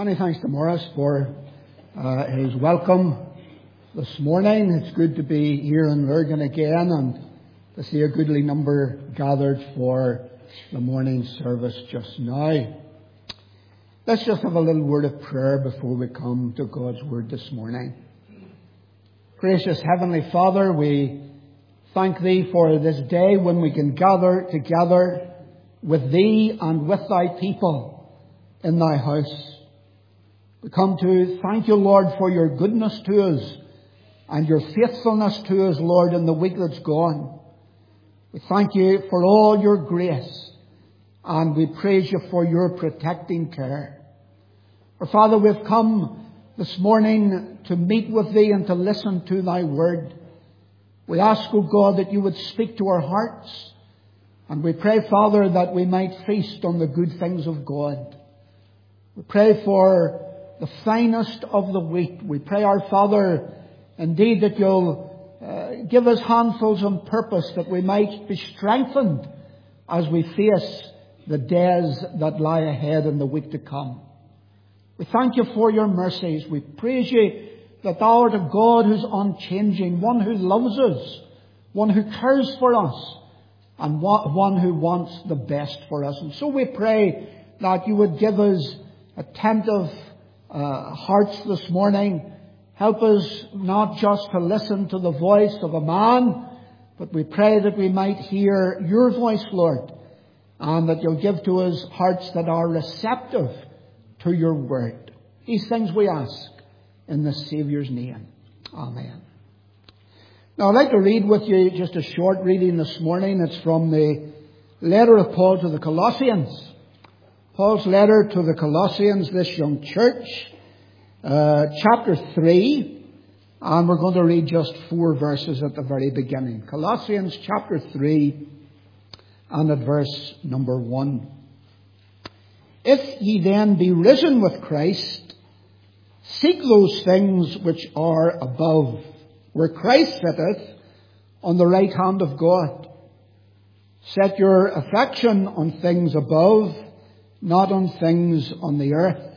Many thanks to Morris for his welcome this morning. It's good to be here in Lurgan again and to see a goodly number gathered for the morning service just now. Let's just have a little word of prayer before we come to God's Word this morning. Gracious Heavenly Father, we thank Thee for this day when we can gather together with Thee and with Thy people in Thy house. We come to thank You, Lord, for Your goodness to us and Your faithfulness to us, Lord, in the week that's gone. We thank You for all Your grace and we praise You for Your protecting care. For Father, we've come this morning to meet with Thee and to listen to Thy word. We ask, O God, that You would speak to our hearts. And we pray, Father, that we might feast on the good things of God. We pray for the finest of the wheat. We pray, our Father, indeed that You'll give us handfuls on purpose that we might be strengthened as we face the days that lie ahead in the week to come. We thank You for Your mercies. We praise You that Thou art a God who's unchanging, one who loves us, one who cares for us, and one who wants the best for us. And so we pray that You would give us attentive hearts this morning. Help us not just to listen to the voice of a man, but we pray that we might hear Your voice, Lord, and that You'll give to us hearts that are receptive to Your word. These things we ask in the Saviour's name. Amen. Now I'd like to read with you just a short reading this morning. It's from the letter of Paul to the Colossians. Paul's letter to the Colossians, this young church, chapter 3, and we're going to read just 4 verses at the very beginning. Colossians chapter 3 and at verse number 1. If ye then be risen with Christ, seek those things which are above, where Christ sitteth on the right hand of God. Set your affection on things above, not on things on the earth.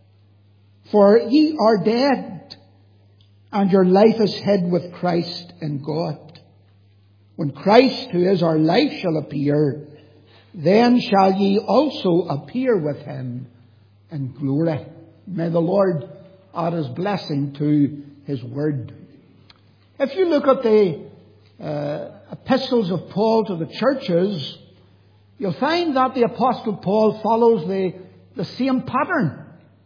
For ye are dead, and your life is hid with Christ in God. When Christ, who is our life, shall appear, then shall ye also appear with Him in glory. May the Lord add His blessing to His word. If you look at the epistles of Paul to the churches, you'll find that the Apostle Paul follows the same pattern.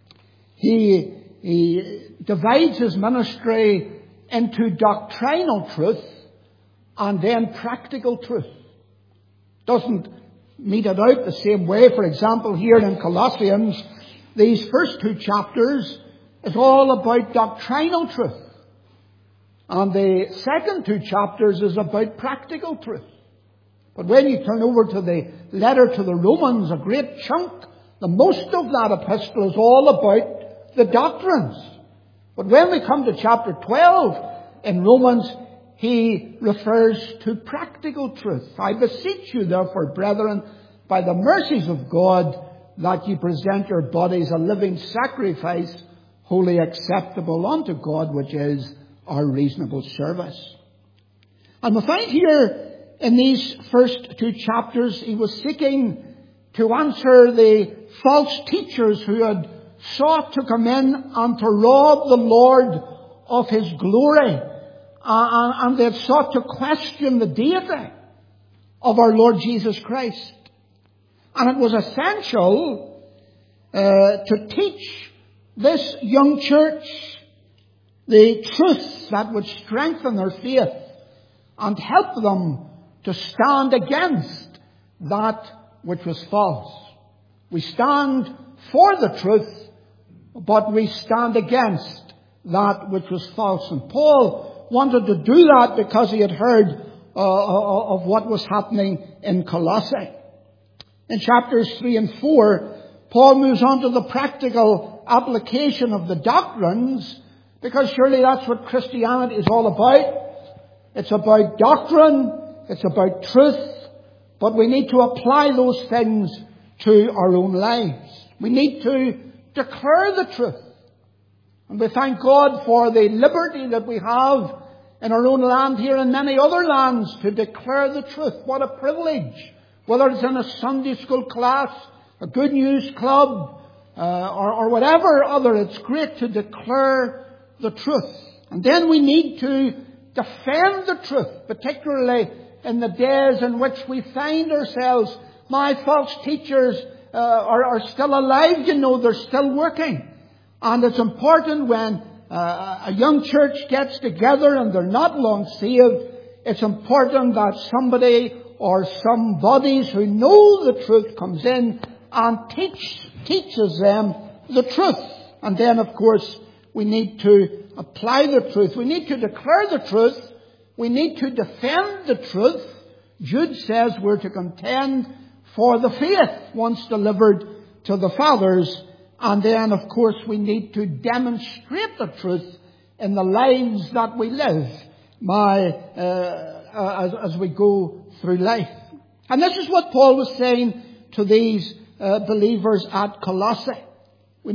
He divides his ministry into doctrinal truth and then practical truth. Doesn't mete it out the same way. For example, here in Colossians, these first 2 chapters is all about doctrinal truth. And the second 2 chapters is about practical truth. But when you turn over to the letter to the Romans, a great chunk, the most of that epistle is all about the doctrines. But when we come to chapter 12 in Romans, he refers to practical truth. I beseech you, therefore, brethren, by the mercies of God, that ye present your bodies a living sacrifice, wholly acceptable unto God, which is our reasonable service. And we find here in these first 2 chapters, he was seeking to answer the false teachers who had sought to come in and to rob the Lord of His glory. And they had sought to question the deity of our Lord Jesus Christ. And it was essential to teach this young church the truths that would strengthen their faith and help them to stand against that which was false. We stand for the truth, but we stand against that which was false. And Paul wanted to do that because he had heard of what was happening in Colossae. In chapters 3 and 4, Paul moves on to the practical application of the doctrines, because surely that's what Christianity is all about. It's about doctrine, it's about truth, but we need to apply those things to our own lives. We need to declare the truth. And we thank God for the liberty that we have in our own land here and many other lands to declare the truth. What a privilege. Whether it's in a Sunday school class, a good news club, or whatever other, it's great to declare the truth. And then we need to defend the truth, particularly in the days in which we find ourselves. My false teachers are still alive, they're still working. And it's important when a young church gets together and they're not long saved, it's important that somebody or some bodies who know the truth comes in and teaches them the truth. And then, of course, we need to apply the truth. We need to declare the truth. We need to defend the truth. Jude says we're to contend for the faith once delivered to the fathers. And then, of course, we need to demonstrate the truth in the lives that we live as we go through life. And this is what Paul was saying to these believers at Colossae. We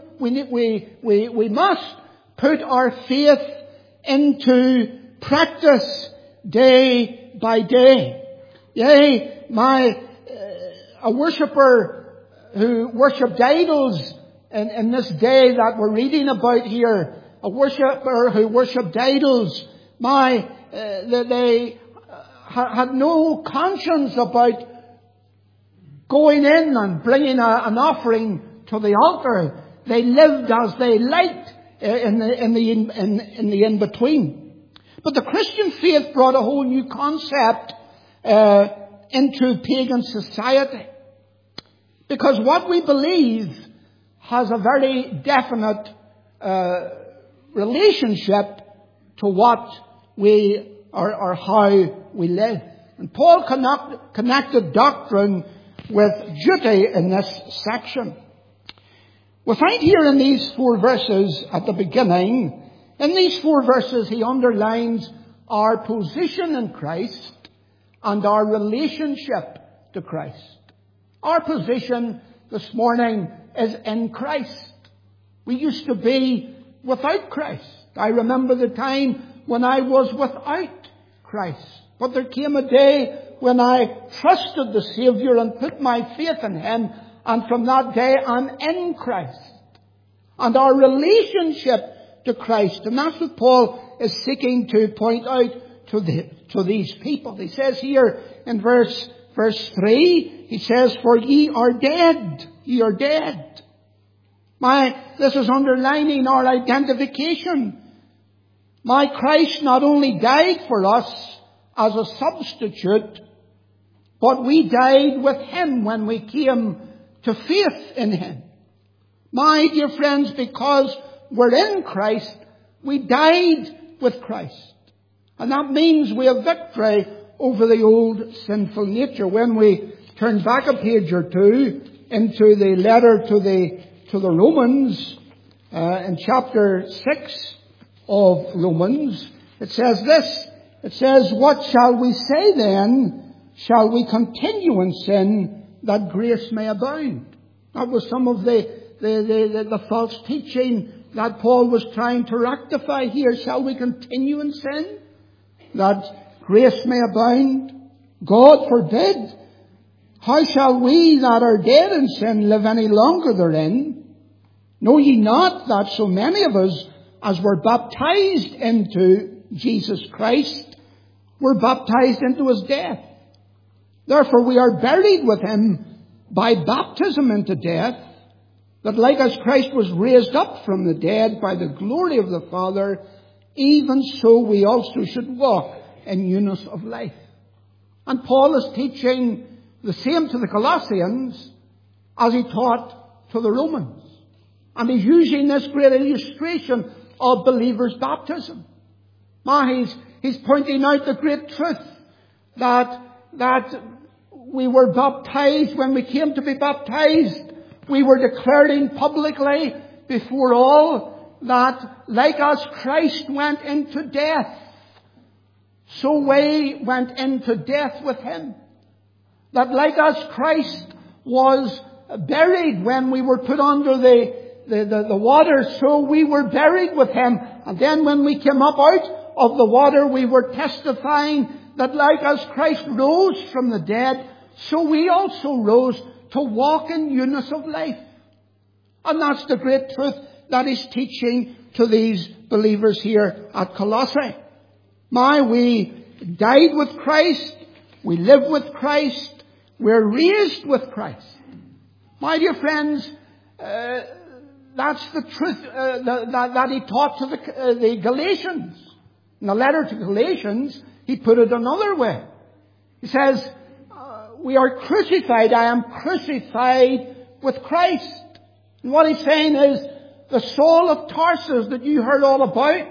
must put our faith into practice day by day. Yea, a worshipper who worshipped idols in this day that we're reading about here, a worshipper who worshipped idols, they had no conscience about going in and bringing an offering to the altar. They lived as they liked in the in-between. But the Christian faith brought a whole new concept into pagan society. Because what we believe has a very definite relationship to what we or how we live. And Paul connected doctrine with duty in this section. We find here in these 4 verses at the beginning, in these 4 verses he underlines our position in Christ and our relationship to Christ. Our position this morning is in Christ. We used to be without Christ. I remember the time when I was without Christ. But there came a day when I trusted the Saviour and put my faith in Him. And from that day I'm in Christ. And our relationship to Christ. And that's what Paul is seeking to point out to these people. He says here in verse 3, he says, "For ye are dead. Ye are dead." This is underlining our identification. Christ not only died for us as a substitute, but we died with Him when we came to faith in Him. My dear friends, because we're in Christ, we died with Christ. And that means we have victory over the old sinful nature. When we turn back a page or two into the letter to the Romans, in chapter 6 of Romans, it says this. It says, "What shall we say then? Shall we continue in sin that grace may abound?" That was some of the false teaching that Paul was trying to rectify here. Shall we continue in sin that grace may abound? God forbid. How shall we that are dead in sin live any longer therein? Know ye not that so many of us, as were baptized into Jesus Christ, were baptized into His death? Therefore we are buried with Him by baptism into death, that like as Christ was raised up from the dead by the glory of the Father, even so we also should walk in newness of life. And Paul is teaching the same to the Colossians as he taught to the Romans. And he's using this great illustration of believers' baptism. He's pointing out the great truth that we were baptized. When we came to be baptized, we were declaring publicly before all that like as Christ went into death, so we went into death with Him. That like as Christ was buried when we were put under the the water, so we were buried with him. And then when we came up out of the water, we were testifying that like as Christ rose from the dead, so we also rose to walk in newness of life. And that's the great truth that he's teaching to these believers here at Colossae. We died with Christ. We live with Christ. We're raised with Christ. My dear friends, that's the truth that he taught to the Galatians. In the letter to Galatians, he put it another way. He says, we are crucified. I am crucified with Christ. And what he's saying is, the Saul of Tarsus that you heard all about,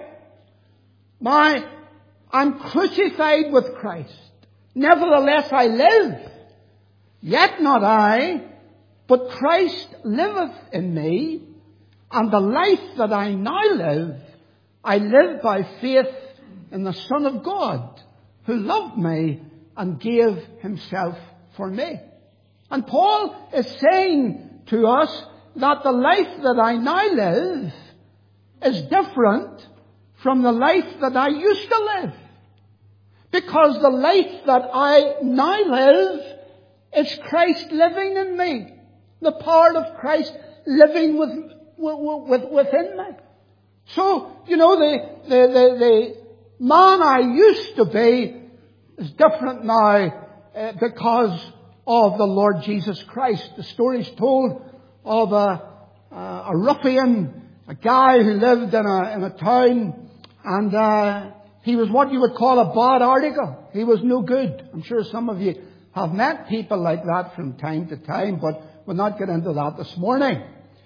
I'm crucified with Christ. Nevertheless I live. Yet not I, but Christ liveth in me. And the life that I now live, I live by faith in the Son of God, who loved me and gave himself for me. And Paul is saying to us that the life that I now live is different from the life that I used to live. Because the life that I now live is Christ living in me. The power of Christ living within me. So, the man I used to be is different now because of the Lord Jesus Christ. The story is told of a ruffian, a guy who lived in a town, and he was what you would call a bad article. He was no good. I'm sure some of you have met people like that from time to time, but we'll not get into that this morning.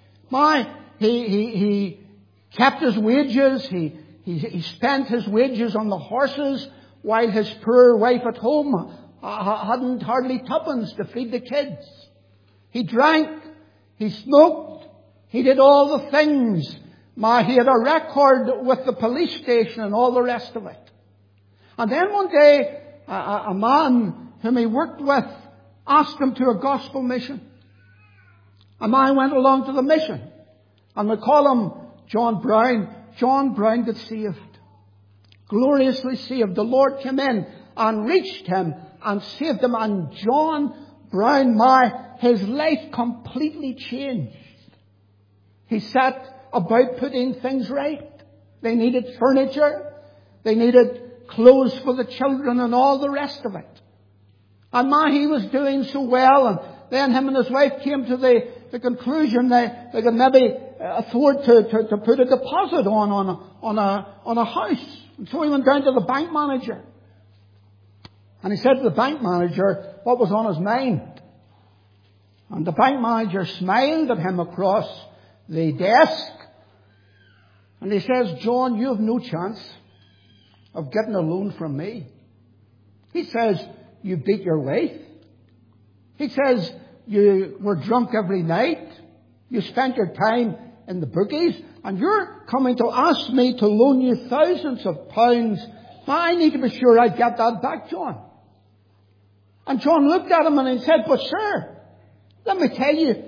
He kept his wages. He spent his wages on the horses, while his poor wife at home hadn't hardly tuppence to feed the kids. He drank. He smoked. He did all the things. He had a record with the police station and all the rest of it. And then one day, a man whom he worked with asked him to a gospel mission. A man went along to the mission. And we call him John Brown. John Brown got saved. Gloriously saved. The Lord came in and reached him and saved him. And John Brown, his life completely changed. He set about putting things right. They needed furniture. They needed clothes for the children and all the rest of it. And he was doing so well. And then him and his wife came to the conclusion they could maybe afford to put a deposit on a house. And so he went down to the bank manager. And he said to the bank manager what was on his mind. And the bank manager smiled at him across the desk. And he says, John, you have no chance of getting a loan from me. He says, you beat your wife. He says, you were drunk every night. You spent your time in the bookies. And you're coming to ask me to loan you thousands of pounds. I need to be sure I get that back, John. And John looked at him and he said, but sir, let me tell you,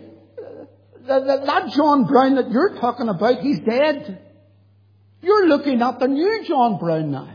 that John Brown that you're talking about, he's dead. You're looking at the new John Brown now.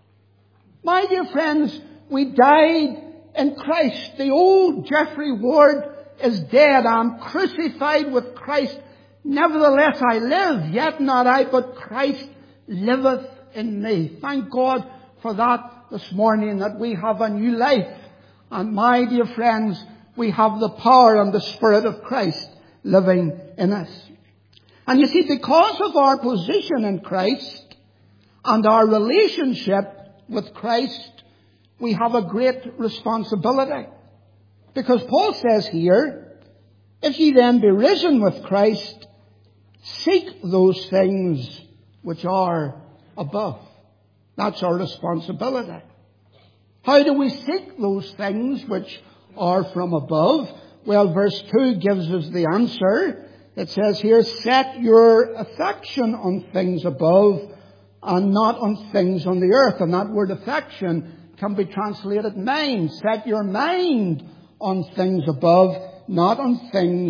My dear friends, we died in Christ. The old Jeffrey Ward is dead. I'm crucified with Christ. Nevertheless I live, yet not I, but Christ liveth in me. Thank God for that this morning, that we have a new life. And my dear friends, we have the power and the Spirit of Christ living in us. And you see, because of our position in Christ and our relationship with Christ, we have a great responsibility. Because Paul says here, if ye then be risen with Christ, seek those things which are above. That's our responsibility. How do we seek those things which are from above? Well, verse 2 gives us the answer. It says here, set your affection on things above and not on things on the earth. And that word affection can be translated mind. Set your mind on things above, not on things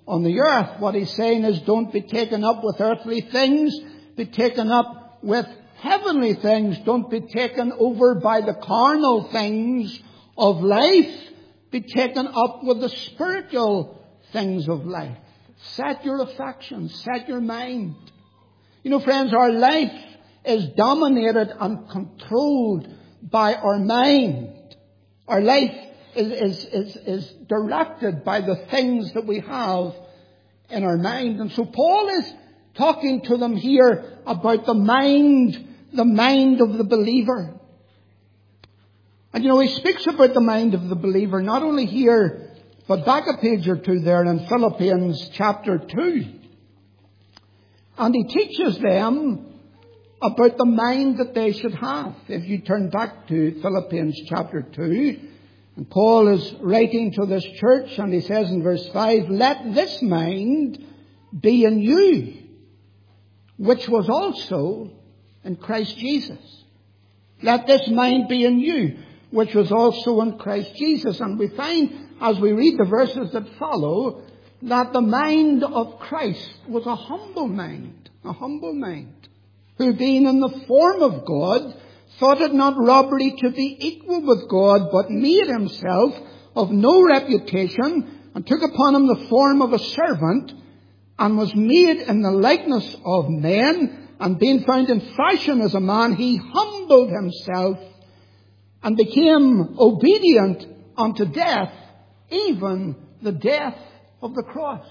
on the earth. What he's saying is, don't be taken up with earthly things. Be taken up with heavenly things. Don't be taken over by the carnal things of life. Be taken up with the spiritual things of life. Set your affections. Set your mind. You know, friends, our life is dominated and controlled by our mind. Our life is directed by the things that we have in our mind. And so Paul is talking to them here about the mind of the believer. And you know, he speaks about the mind of the believer not only here, but back a page or two there in Philippians chapter 2. And he teaches them about the mind that they should have. If you turn back to Philippians chapter 2, and Paul is writing to this church, and he says in verse 5, "Let this mind be in you, which was also in Christ Jesus." Let this mind be in you, which was also in Christ Jesus. And we find, as we read the verses that follow, that the mind of Christ was a humble mind, who being in the form of God, thought it not robbery to be equal with God, but made himself of no reputation, and took upon him the form of a servant, and was made in the likeness of men, and being found in fashion as a man, he humbled himself, and became obedient unto death, even the death of the cross.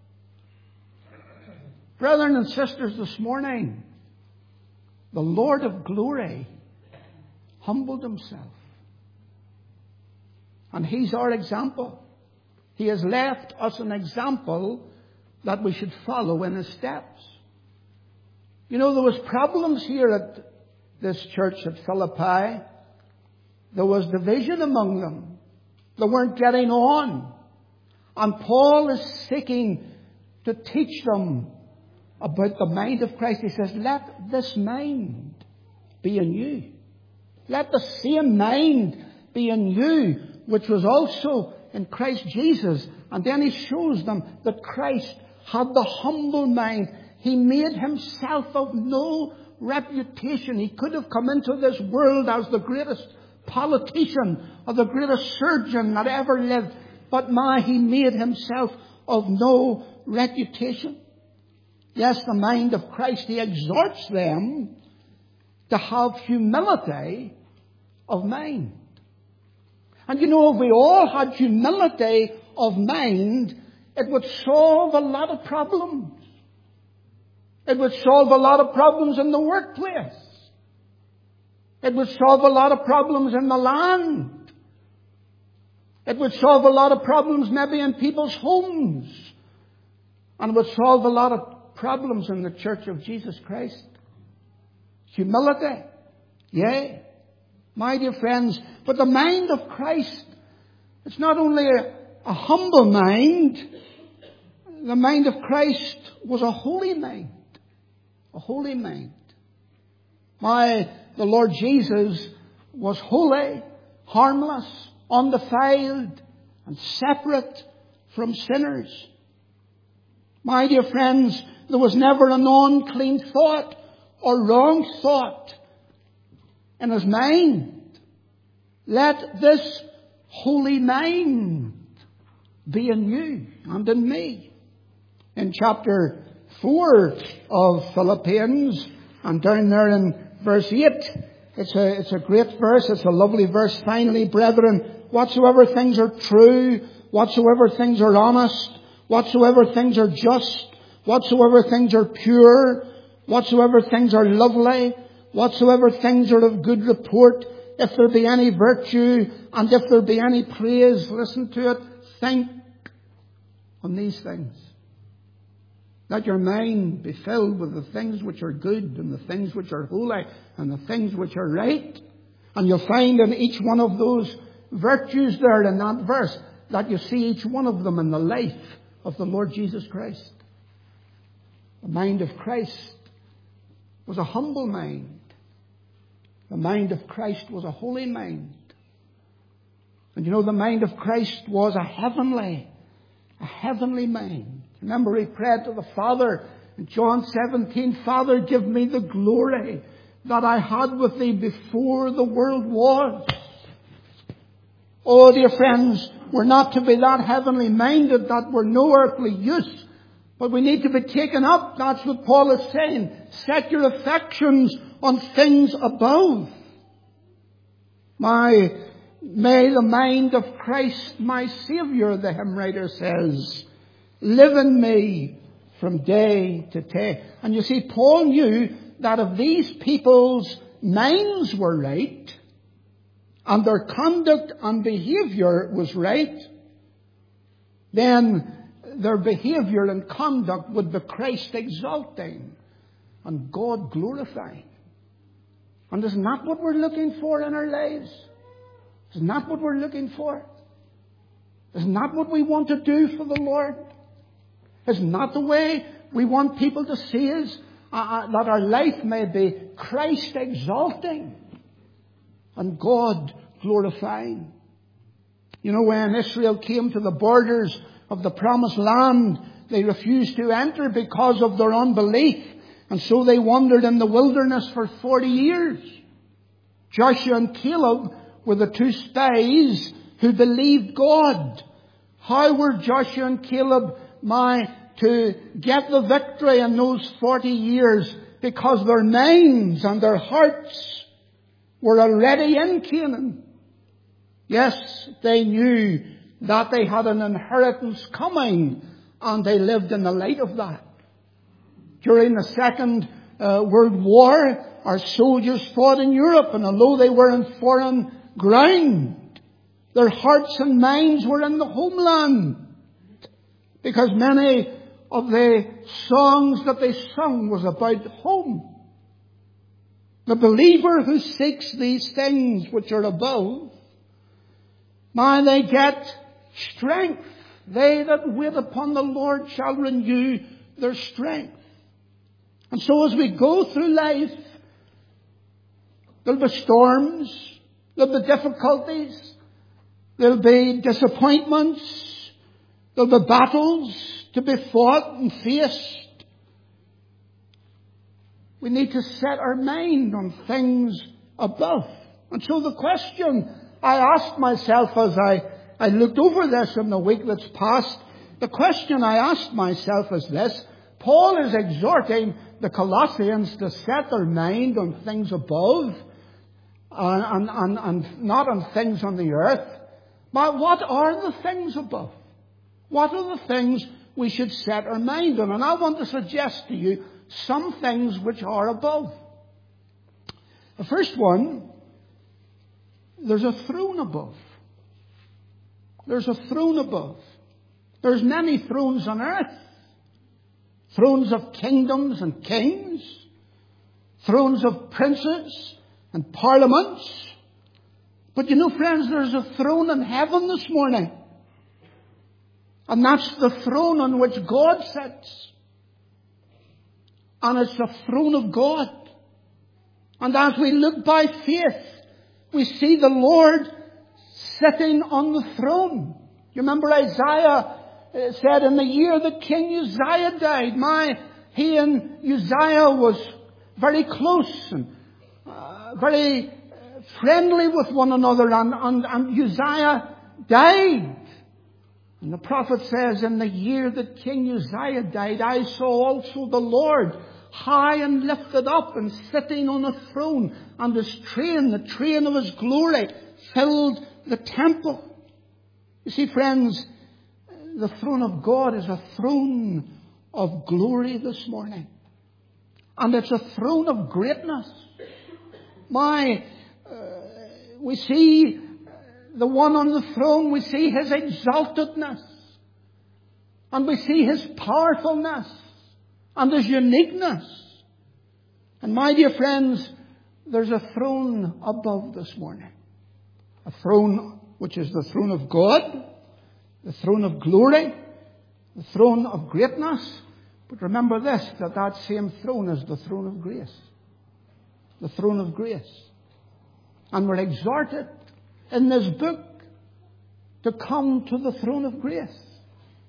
Brethren and sisters, this morning, the Lord of glory humbled himself. And he's our example. He has left us an example that we should follow in his steps. You know, there was problems here at this church at Philippi. There was division among them. They weren't getting on. And Paul is seeking to teach them about the mind of Christ. He says, let this mind be in you. Let the same mind be in you, which was also in Christ Jesus. And then he shows them that Christ had the humble mind. He made himself of no reputation. He could have come into this world as the greatest politician or the greatest surgeon that ever lived. But he made himself of no reputation. Yes, the mind of Christ. He exhorts them to have humility of mind. And you know, if we all had humility of mind, it would solve a lot of problems. It would solve a lot of problems in the workplace. It would solve a lot of problems in the land. It would solve a lot of problems maybe in people's homes. And it would solve a lot of problems in the Church of Jesus Christ. Humility. Yea. My dear friends, but the mind of Christ, it's not only a humble mind. The mind of Christ was a holy mind. A holy mind. The Lord Jesus was holy, harmless, undefiled, and separate from sinners. My dear friends, there was never an unclean thought or wrong thought in his mind. Let this holy mind be in you and in me. In chapter 4 of Philippians, and down there in verse 8, it's a great verse, it's a lovely verse. Finally, brethren, whatsoever things are true, whatsoever things are honest, whatsoever things are just, whatsoever things are pure, whatsoever things are lovely, whatsoever things are of good report, if there be any virtue, and if there be any praise, listen to it, think on these things. Let your mind be filled with the things which are good, and the things which are holy, and the things which are right. And you'll find in each one of those virtues there in that verse that you see each one of them in the life of the Lord Jesus Christ. The mind of Christ was a humble mind. The mind of Christ was a holy mind. And you know, the mind of Christ was a heavenly mind. Remember, he prayed to the Father in John 17, Father, give me the glory that I had with thee before the world was. Oh, dear friends, we're not to be that heavenly minded that we're no earthly use, but we need to be taken up. That's what Paul is saying. Set your affections on things above. May the mind of Christ, my Saviour, the hymn writer says, live in me from day to day. And you see, Paul knew that if these people's minds were right, and their conduct and behaviour was right, then their behaviour and conduct would be Christ exalting and God glorifying. And isn't that what we're looking for in our lives? Isn't that what we're looking for? Isn't that what we want to do for the Lord? Isn't that the way we want people to see us? That our life may be Christ exalting and God glorifying. You know, when Israel came to the borders of the promised land, they refused to enter because of their unbelief. And so they wandered in the wilderness for 40 years. Joshua and Caleb were the two spies who believed God. How were Joshua and Caleb to get the victory in those 40 years? Because their minds and their hearts were already in Canaan. Yes, they knew that they had an inheritance coming, and they lived in the light of that. During the Second World War, our soldiers fought in Europe, and although they were in foreign ground, their hearts and minds were in the homeland, because many of the songs that they sung was about home. The believer who seeks these things which are above, they get strength. They that wait upon the Lord shall renew their strength. And so as we go through life, there'll be storms, there'll be difficulties, there'll be disappointments, there'll be battles to be fought and faced. We need to set our mind on things above. And so the question I asked myself as I looked over this in the week that's passed, the question I asked myself is this: Paul is exhorting the Colossians to set their mind on things above and not on things on the earth. But what are the things above? What are the things we should set our mind on? And I want to suggest to you some things which are above. The first one, there's a throne above. There's a throne above. There's many thrones on earth. Thrones of kingdoms and kings. Thrones of princes and parliaments. But you know, friends, there's a throne in heaven this morning. And that's the throne on which God sits. And it's the throne of God. And as we look by faith, we see the Lord sitting on the throne. You remember Isaiah said in the year that King Uzziah died, he and Uzziah was very close and very friendly with one another, and Uzziah died. And the prophet says, in the year that King Uzziah died, I saw also the Lord high and lifted up and sitting on a throne, and his train, the train of his glory, filled the temple. You see, friends, the throne of God is a throne of glory this morning. And it's a throne of greatness. We see the one on the throne, we see his exaltedness. And we see his powerfulness and his uniqueness. And my dear friends, there's a throne above this morning. A throne which is the throne of God, the throne of glory, the throne of greatness. But remember this, that same throne is the throne of grace. The throne of grace. And we're exhorted in this book to come to the throne of grace.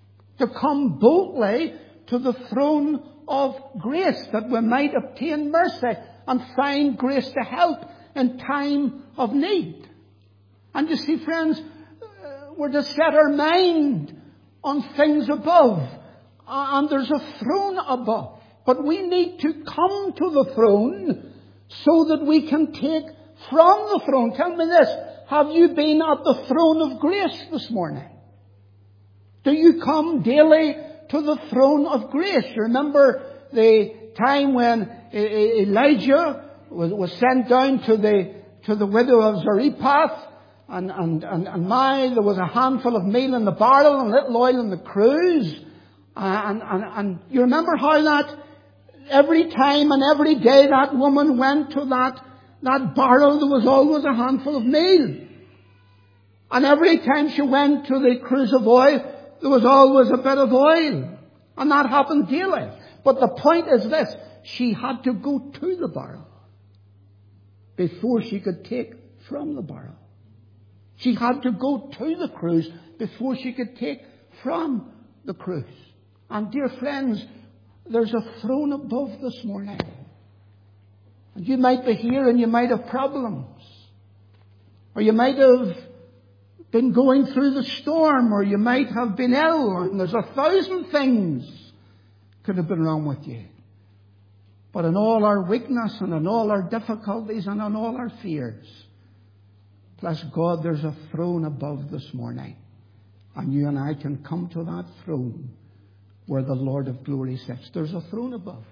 to come boldly to the throne of grace, that we might obtain mercy and find grace to help in time of need. And you see, friends, we're to set our mind on things above. And there's a throne above. But we need to come to the throne so that we can take from the throne. Tell me this. Have you been at the throne of grace this morning? Do you come daily to the throne of grace? You remember the time when Elijah was sent down to the widow of Zarephath, and there was a handful of meal in the barrel and little oil in the cruse. And you remember how that every time and every day that woman went to that barrel, there was always a handful of meal. And every time she went to the cruse of oil, there was always a bit of oil. And that happened daily. But the point is this. She had to go to the barrel before she could take from the barrel. She had to go to the cruse before she could take from the cruse. And dear friends, there's a throne above this morning. And you might be here and you might have problems. Or you might have been going through the storm, or you might have been ill, and there's 1,000 things could have been wrong with you. But in all our weakness and in all our difficulties and in all our fears, bless God, there's a throne above this morning. And you and I can come to that throne where the Lord of glory sits. There's a throne above.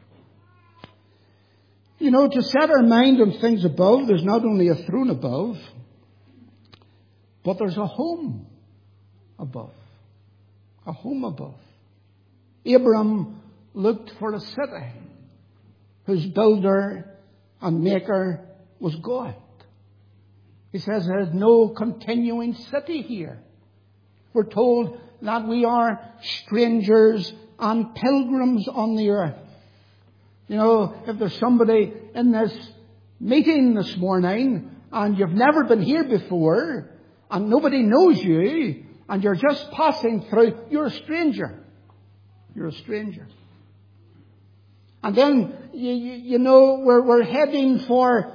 You know, to set our mind on things above, there's not only a throne above, but there's a home above. A home above. Abram looked for a city whose builder and maker was God. He says there's no continuing city here. We're told that we are strangers and pilgrims on the earth. You know, if there's somebody in this meeting this morning and you've never been here before and nobody knows you and you're just passing through, you're a stranger. You're a stranger. And then, you know, we're heading for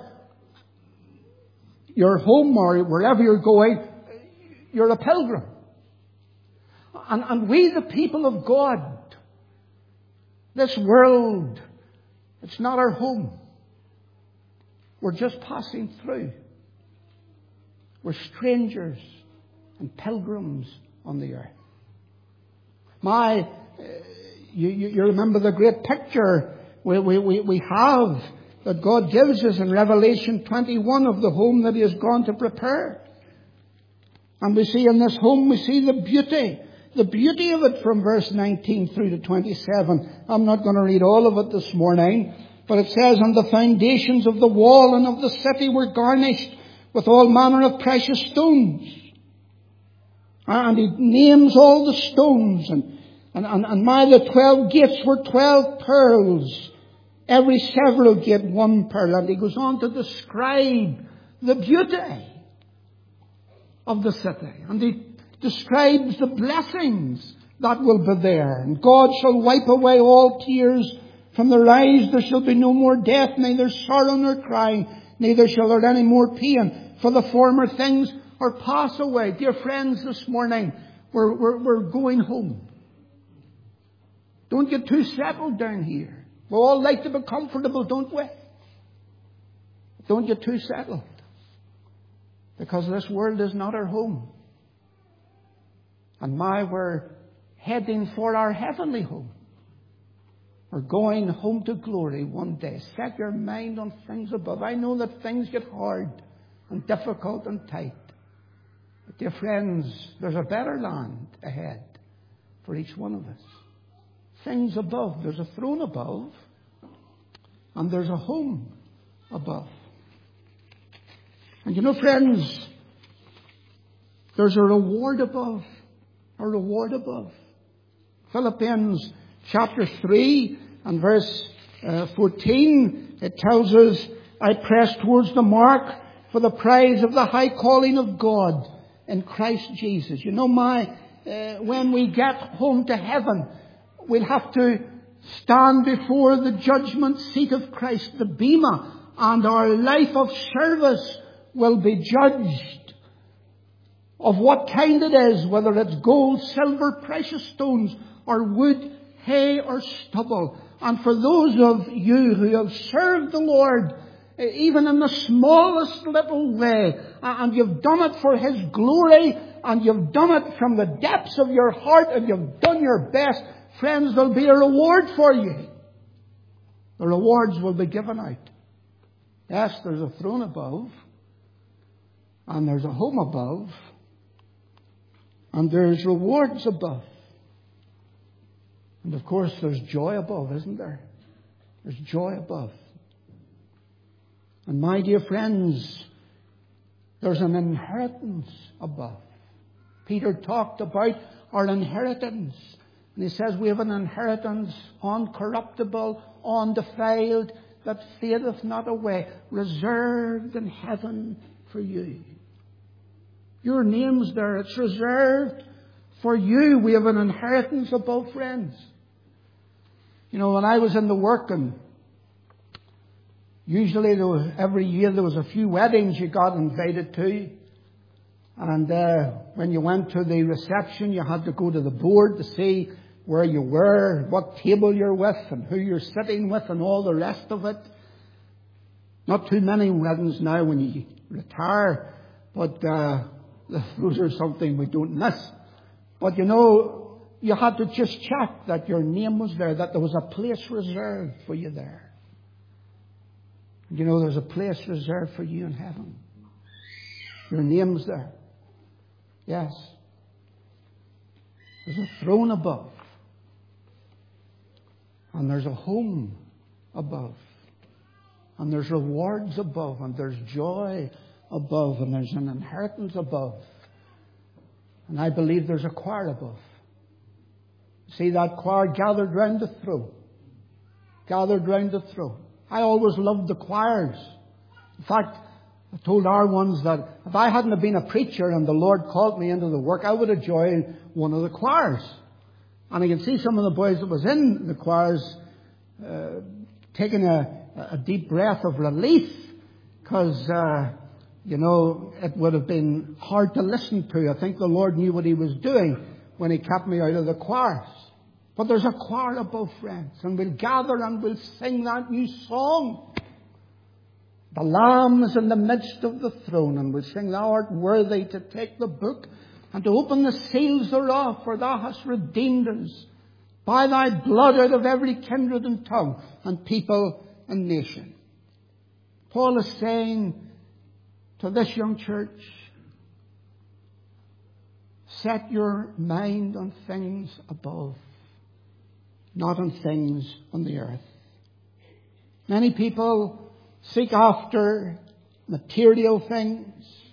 your home or wherever you're going. You're a pilgrim. And we, the people of God, this world, it's not our home. We're just passing through. We're strangers and pilgrims on the earth. You remember the great picture we have that God gives us in Revelation 21 of the home that He has gone to prepare. And we see in this home, we see the beauty of it from verse 19 through to 27. I'm not going to read all of it this morning, but it says, "And the foundations of the wall and of the city were garnished with all manner of precious stones." And he names all the stones, and the 12 gates were 12 pearls, every several gate 1 pearl. And he goes on to describe the beauty of the city. And he describes the blessings that will be there. "And God shall wipe away all tears from their eyes. There shall be no more death, neither sorrow nor crying, neither shall there any more pain. For the former things are passed away." Dear friends, this morning we're going home. Don't get too settled down here. We all like to be comfortable, don't we? Don't get too settled. Because this world is not our home. And we're heading for our heavenly home. We're going home to glory one day. Set your mind on things above. I know that things get hard and difficult and tight. But dear friends, there's a better land ahead for each one of us. Things above. There's a throne above. And there's a home above. And you know, friends, there's a reward above. A reward above. Philippians chapter 3 and verse 14, it tells us, "I press towards the mark for the prize of the high calling of God in Christ Jesus." You know, my when we get home to heaven, we'll have to stand before the judgment seat of Christ, the Bema, and our life of service will be judged of what kind it is, whether it's gold, silver, precious stones, or wood, hay, or stubble. And for those of you who have served the Lord, even in the smallest little way, and you've done it for His glory, and you've done it from the depths of your heart, and you've done your best, friends, there'll be a reward for you. The rewards will be given out. Yes, there's a throne above, and there's a home above, and there's rewards above. And of course, there's joy above, isn't there? There's joy above. And my dear friends, there's an inheritance above. Peter talked about our inheritance. And he says we have an inheritance uncorruptible, undefiled, that fadeth not away, reserved in heaven for you. Your name's there. It's reserved for you. We have an inheritance above, friends. You know, when I was in the working, usually every year there was a few weddings you got invited to. And when you went to the reception, you had to go to the board to see where you were, what table you're with, and who you're sitting with, and all the rest of it. Not too many weddings now when you retire, but those are something we don't miss. But you know, you had to just check that your name was there, that there was a place reserved for you there. You know, there's a place reserved for you in heaven. Your name's there. Yes. There's a throne above. And there's a home above. And there's rewards above. And there's joy above. And there's an inheritance above. And I believe there's a choir above. See that choir gathered round the throne. Gathered round the throne. I always loved the choirs. In fact, I told our ones that if I hadn't have been a preacher and the Lord called me into the work, I would have joined one of the choirs. And I can see some of the boys that was in the choirs taking a deep breath of relief, because, you know, it would have been hard to listen to. I think the Lord knew what He was doing when He kept me out of the choirs. But there's a choir above, friends, and we'll gather and we'll sing that new song. The Lamb is in the midst of the throne, and we'll sing, Thou art worthy to take the book and to open the seals thereof, for Thou hast redeemed us by Thy blood out of every kindred and tongue and people and nation. Paul is saying to this young church, set your mind on things above, not on things on the earth. Many people seek after material things.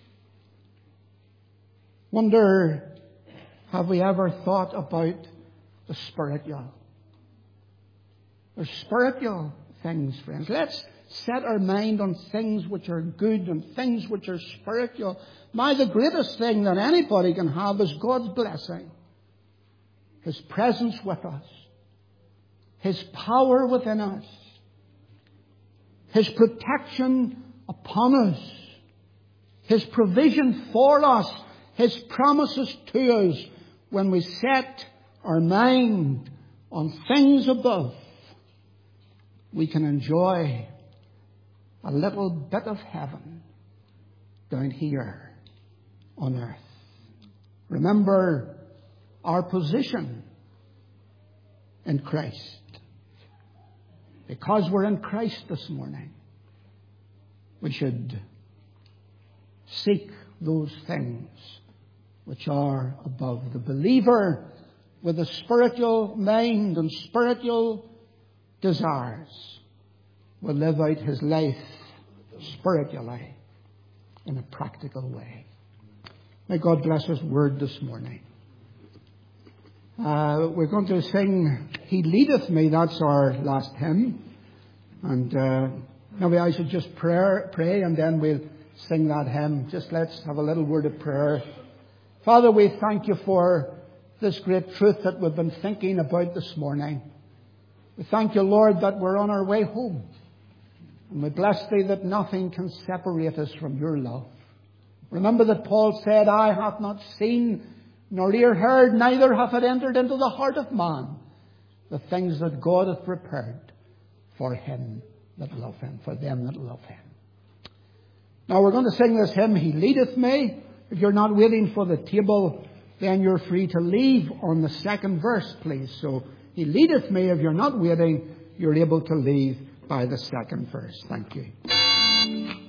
Wonder, have we ever thought about the spiritual? There's spiritual things, friends. Let's set our mind on things which are good and things which are spiritual. The greatest thing that anybody can have is God's blessing. His presence with us. His power within us. His protection upon us. His provision for us. His promises to us when we set our mind on things above. We can enjoy a little bit of heaven down here on earth. Remember our position in Christ. Because we're in Christ this morning, we should seek those things which are above. The believer with a spiritual mind and spiritual desires will live out his life spiritually in a practical way. May God bless His word this morning. We're going to sing He Leadeth Me. That's our last hymn. And maybe I should just pray and then we'll sing that hymn. Just let's have a little word of prayer. Father, we thank You for this great truth that we've been thinking about this morning. We thank you, Lord, that we're on our way home. And we bless Thee that nothing can separate us from your love. Remember that Paul said, "Eye hath not seen, nor ear heard, neither hath it entered into the heart of man, the things that God hath prepared for him that love Him," for them that love Him. Now we're going to sing this hymn, "He Leadeth Me." If you're not waiting for the table, then you're free to leave on the second verse, please. So, "He leadeth me." If you're not waiting, you're able to leave by the second verse. Thank you.